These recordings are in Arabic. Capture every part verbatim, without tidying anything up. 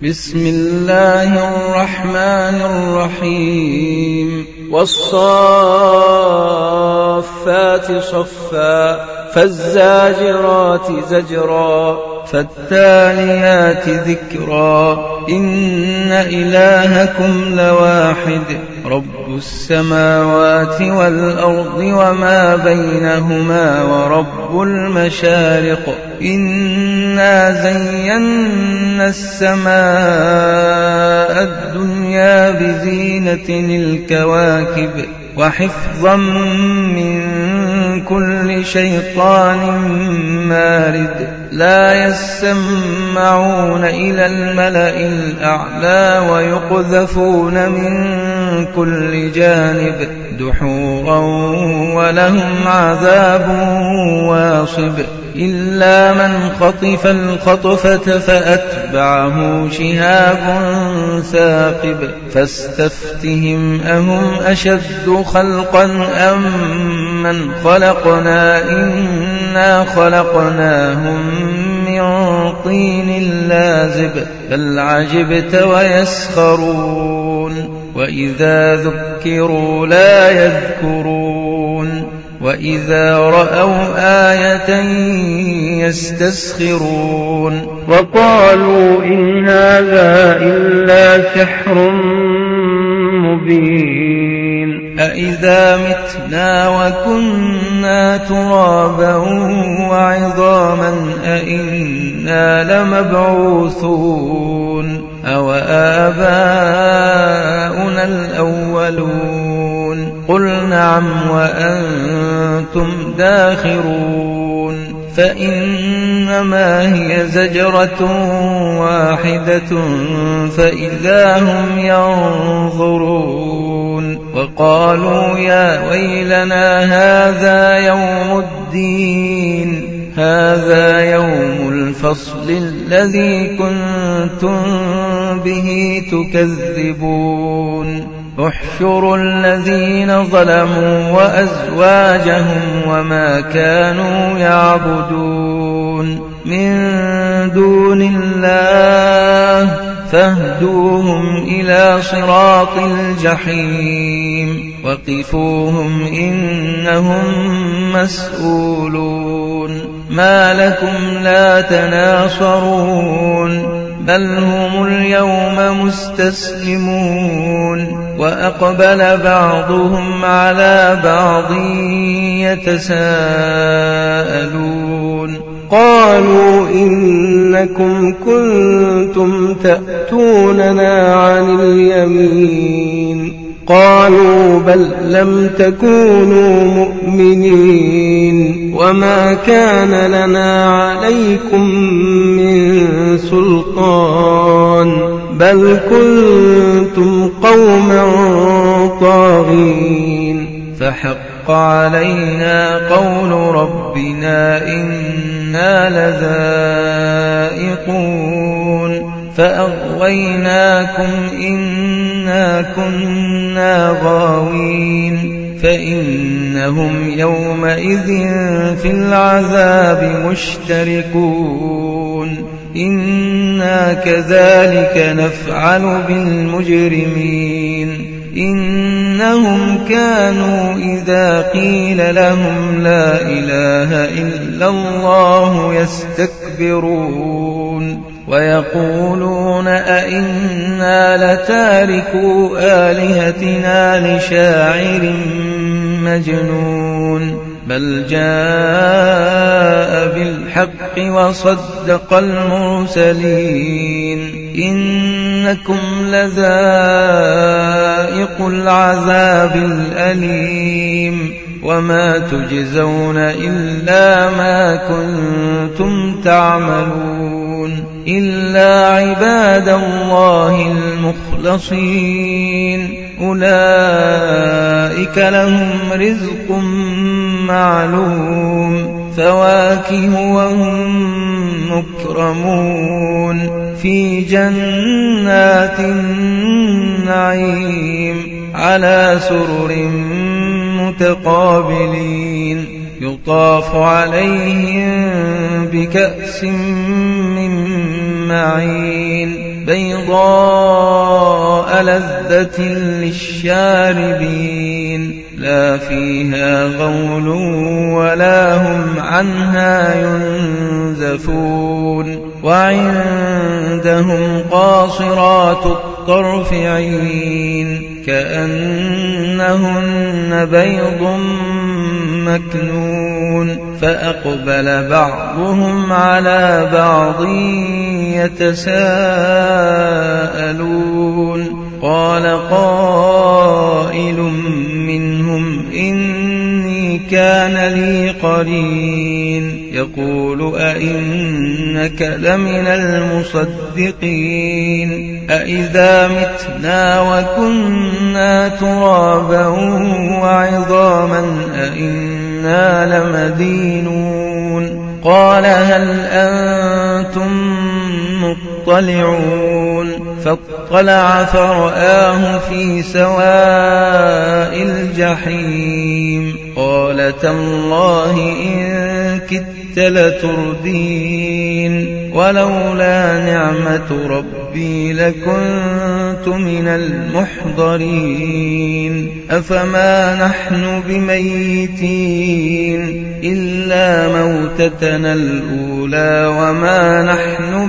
بسم الله الرحمن الرحيم والصافات صفا فالزاجرات زجرا فالتاليات ذكرا إن إلهكم لواحد رب السماوات والأرض وما بينهما ورب المشارق إنا زينا السماء الدنيا بزينة الكواكب وحفظا من كل شيطان مارد لا يسمعون إلى الملأ الأعلى ويقذفون من كل جانب دحورا ولهم عذاب واصب إلا من خطف الخطفة فأتبعه شهاب ثاقب فاستفتهم أهم أشد خلقا أم من خلقنا إنا خلقناهم من طين لازب بل عجبت ويسخرون وإذا ذكروا لا يذكرون وإذا رأوا آية يستسخرون وقالوا إن هذا إلا سحر مبين أإذا متنا وكنا ترابا وعظاما أإنا لمبعوثون أو آباؤنا الأولون قل نعم وأنتم داخرون فإنما هي زجرة واحدة فإذا هم ينظرون وقالوا يا ويلنا هذا يوم الدين هذا يوم الفصل الذي كنتم به تكذبون احشروا الذين ظلموا وأزواجهم وما كانوا يعبدون من دون الله فاهدوهم إلى صراط الجحيم وقفوهم إنهم مسؤولون ما لكم لا تناصرون بل هم اليوم مستسلمون وأقبل بعضهم على بعض يتساءلون قالوا إنكم كنتم تأتوننا عن اليمين قالوا بل لم تكونوا مؤمنين وما كان لنا عليكم من سلطان بل كنتم قوما طاغين فحق علينا قول ربنا إنا لذائقون فأغويناكم إنا كنا غاوين فإنهم يومئذ في العذاب مشتركون إنا كذلك نفعل بالمجرمين إنهم كانوا إذا قيل لهم لا إله إلا الله يستكبرون ويقولون أئنا لتاركو آلهتنا لشاعر مجنون بل جاء بالحق وصدق المرسلين إنكم لذائق العذاب الأليم وما تجزون إلا ما كنتم تعملون إلا عباد الله المخلصين أولئك لهم رزق معلوم فواكه وهم مكرمون في جنات النعيم على سرر متقابلين يطاف عليهم بكأس من معين بيضاء لذة للشاربين لا فيها غول ولا هم عنها ينزفون وعندهم قاصرات الطرف عين كأنهن بيض مكنون فأقبل بعضهم على بعض يتساءلون قال قائل منهم إني كان لي قرين يقول أئنك لمن المصدقين أئذا متنا وكنا ترابا وعظاما أئنا لمدينون قال هل أنتم مطلعون فاطلع فرآه في سواء الجحيم قال تالله إن كدت لتردين ولولا نعمة ربي لكنت من المحضرين أفما نحن بميتين إلا موتتنا الأولى وما نحن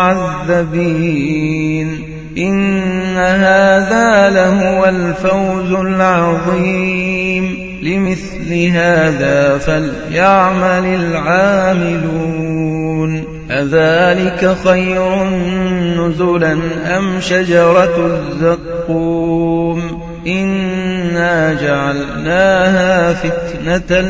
بمعذبين إن هذا لهو الفوز العظيم لمثل هذا فليعمل العاملون أذلك خير نزلا أم شجرة الزقوم إنا جعلناها فتنة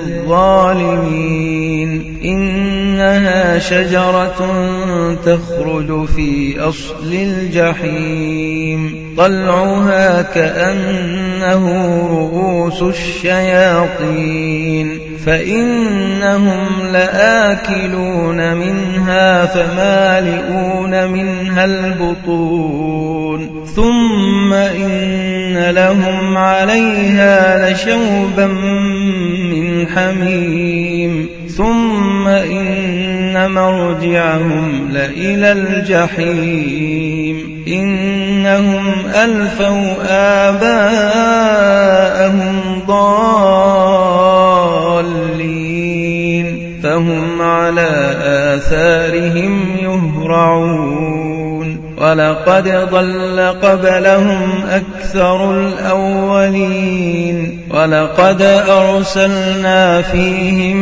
للظالمين إنها شجرة تخرج في أصل الجحيم طلعها كأنه رؤوس الشياطين فإنهم لآكلون منها فمالئون منها البطون ثم إن لهم عليها لشوبا من حميم ثم إن مرجعهم لإلى الجحيم إنهم ألفوا آباءهم ضالين فهم على آثارهم يهرعون ولقد ضل قبلهم أكثر الأولين ولقد أرسلنا فيهم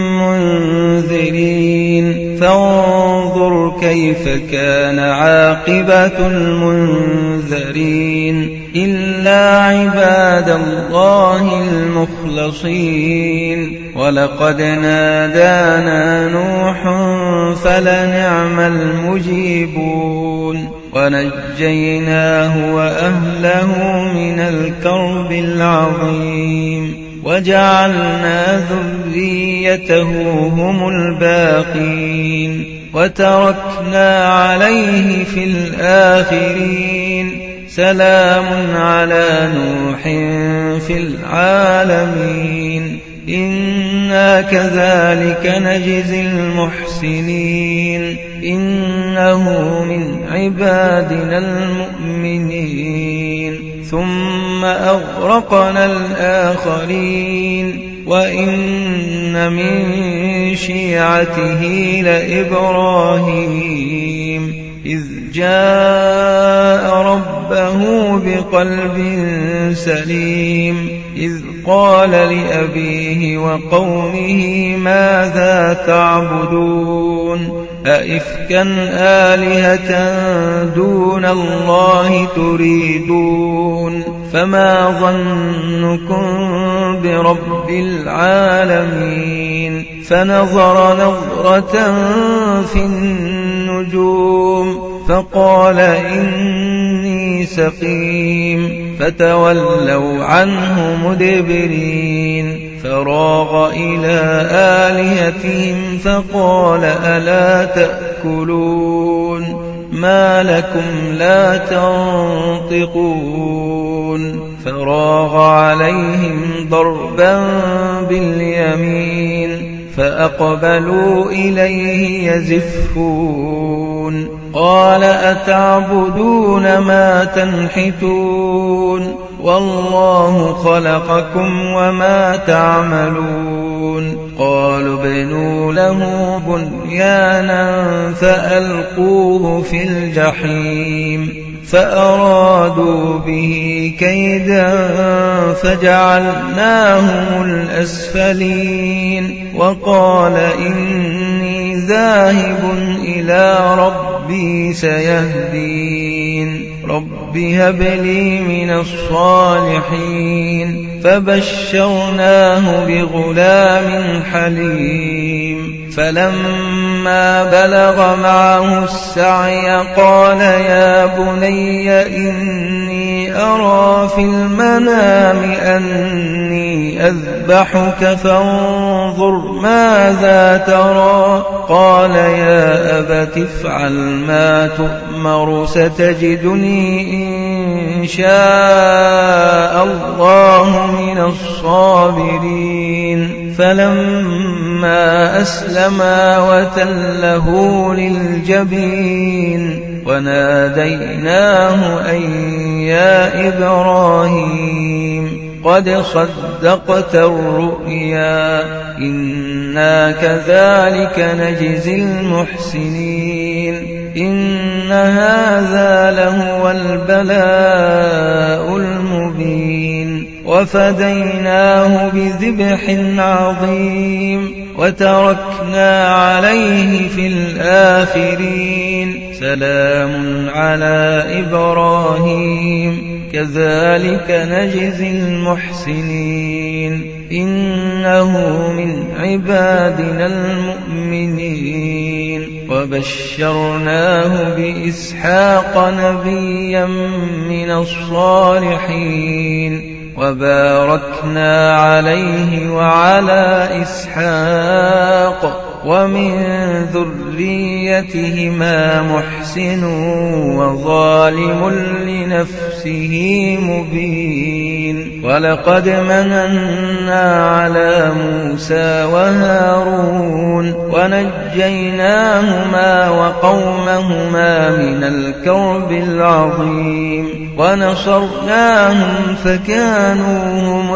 منذرين فانظر كيف كان عاقبة المنذرين إلا عباد الله المخلصين ولقد نادانا نوح فلنعم المجيبون ونجيناه وأهله من الكرب العظيم وجعلنا ذريته هم الباقين وتركنا عليه في الآخرين سلام على نوح في العالمين إنا كذلك نجزي المحسنين إنه من عبادنا المؤمنين ثم أغرقنا الآخرين وإن من شيعته لإبراهيم إذ جاء ربه بقلب سليم إذ قال لأبيه وقومه ماذا تعبدون أئفكا آلهة دون الله تريدون فما ظنكم برب العالمين فنظر نظرة في النجوم فقال إني سقيم فتولوا عنه مدبرين فراغ إلى آلهتهم فقال ألا تأكلون ما لكم لا تنطقون فراغ عليهم ضربا باليمين فأقبلوا إليه يزفون قال أتعبدون ما تنحتون والله خلقكم وما تعملون قالوا ابنوا له بنيانا فألقوه في الجحيم فأرادوا به كيدا فجعلناهم الأسفلين وقال إني ذاهب إلى ربي سيهدين رب هب لي من الصالحين فبشرناه بغلام حليم فلما بلغ معه السعي قال يا بني إني أرى في المنام أني أذبحك فانظر ماذا ترى قال يا أبت افعل ما تؤمر ستجدني إن شاء الله من الصابرين فلما أسلما وتله للجبين وناديناه أن يا إبراهيم قد صدقت الرؤيا إنا كذلك نجزي المحسنين إن هذا لهو البلاء المبين وفديناه بذبح عظيم وتركنا عليه في الآخرين سلام على إبراهيم كذلك نجزي المحسنين إنه من عبادنا المؤمنين وبشرناه بإسحاق نبيا من الصالحين وباركنا عليه وعلى إسحاق ومن ذريتهما محسن وظالم لنفسه مبين ولقد مننا على موسى وهارون ونجيناهما وقومهما من الكرب العظيم ونصرناهم فكانوا هم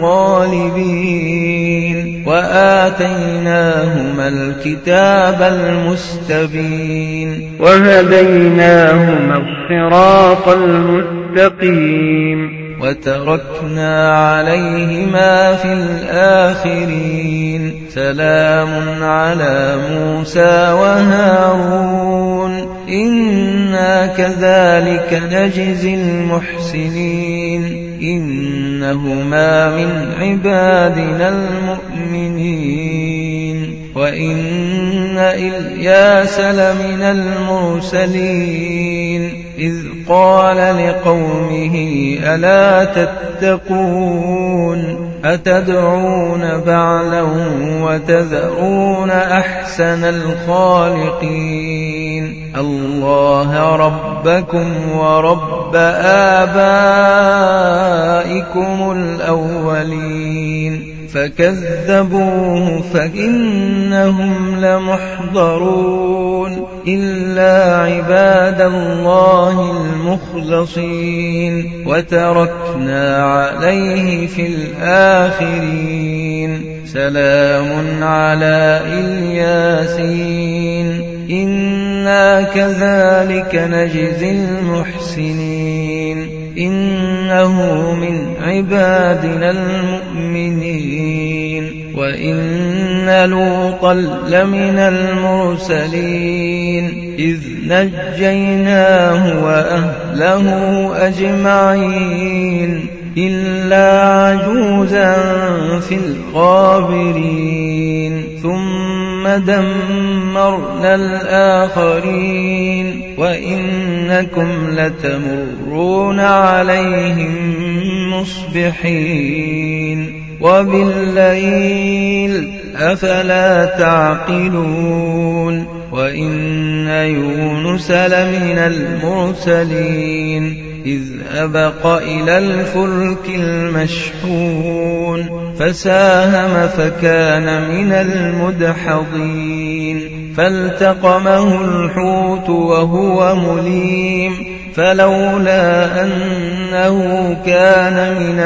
الغالبين وآتيناهما الكتاب المستبين وهديناهما الصراط المستقيم وتركنا عليهما في الآخرين سلام على موسى وهارون إنا كذلك نجزي المحسنين إنهما من عبادنا المؤمنين وإن إلياس لمن المرسلين إذ قال لقومه ألا تتقون أتدعون بعلا وتذرون أحسن الخالقين الله ربكم ورب آبائكم الأولين فكذبوه فإنهم لمحضرون إلا عباد الله المخلصين وتركنا عليه في الآخرين سلام على الياسين إنا كذلك نجزي المحسنين إنه من عبادنا المؤمنين وإن لوطا لمن المرسلين إذ نجيناه وأهله أجمعين إلا عجوزا في الغابرين ثم دمرنا الآخرين وإنكم لتمرون عليهم مصبحين وبالليل أفلا تعقلون وإن يونس لمن المرسلين إذ أبق إلى الفلك المشحون فساهم فكان من المدحضين فالتقمه الحوت وهو مليم فلولا أنه كان من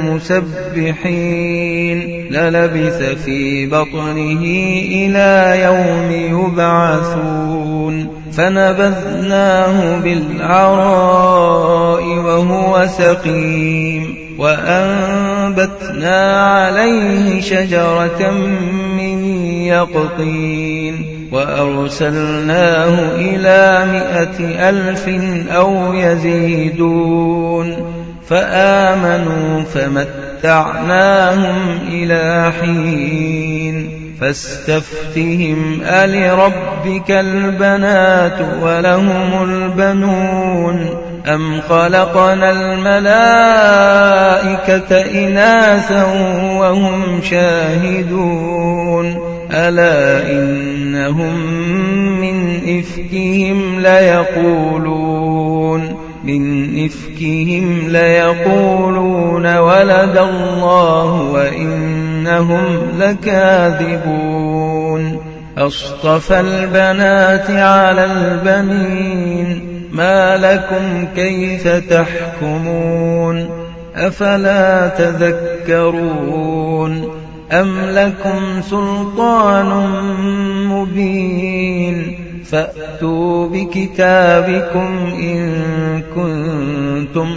المسبحين للبث في بطنه إلى يوم يبعثون فنبذناه بالعراء وهو سقيم وأنبتنا عليه شجرة من يقطين وأرسلناه إلى مائة ألف أو يزيدون فآمنوا فمتعناهم إلى حين فاستفتهم ألربك البنات ولهم البنون أم خلقنا الملائكة إناثا وهم شاهدون ألا إنهم من إفكهم ليقولون من إفكهم ليقولون ولد الله وإنهم لكاذبون أصطفى البنات على البنين ما لكم كيف تحكمون أفلا تذكرون أم لكم سلطان مبين فأتوا بكتابكم إن كنتم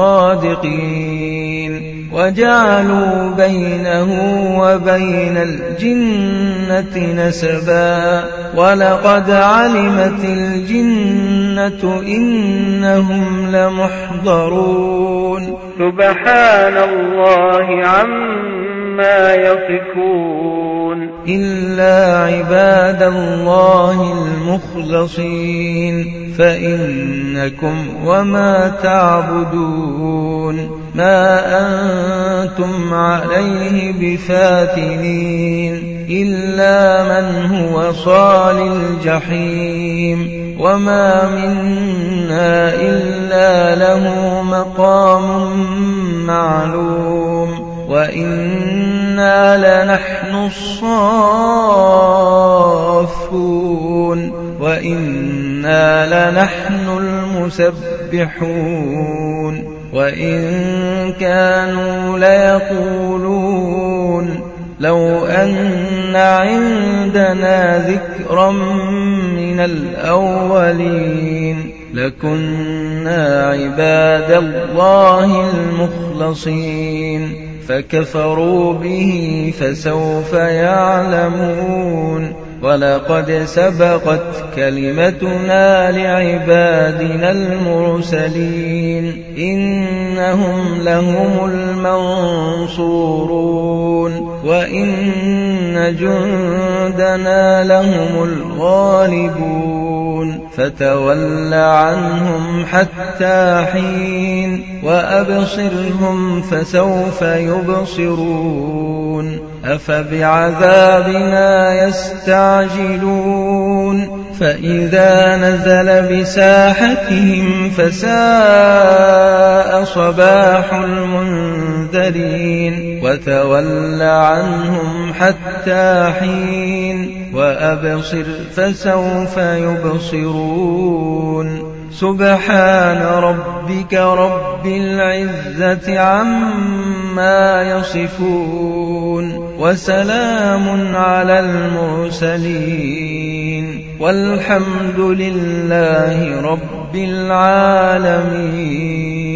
صادقين وجعلوا بينه وبين الجنة نسبا ولقد علمت الجنة إنهم لمحضرون سبحان الله عما يصفون إلا عباد الله المخلصين فإنكم وما تعبدون ما أنتم عليه بفاتنين إلا من هو صال الجحيم وما منا إلا له مقام معلوم وإنا لنحن الصافون وإنا لنحن المسبحون وإن كانوا ليقولون لو أن عندنا ذكرا من الأولين لكنا عباد الله المخلصين فكفروا به فسوف يعلمون ولقد سبقت كلمتنا لعبادنا المرسلين إنهم لهم المنصورون وإن جندنا لهم الغالبون فتول عنهم حتى حين وأبصرهم فسوف يبصرون أفبعذابنا يستعجلون فإذا نزل بساحتهم فساء صباح المنذرين وتول عنهم حتى حين وأبصر فسوف يبصرون سبحان ربك رب العزة عما يصفون وسلام على المرسلين والحمد لله رب العالمين.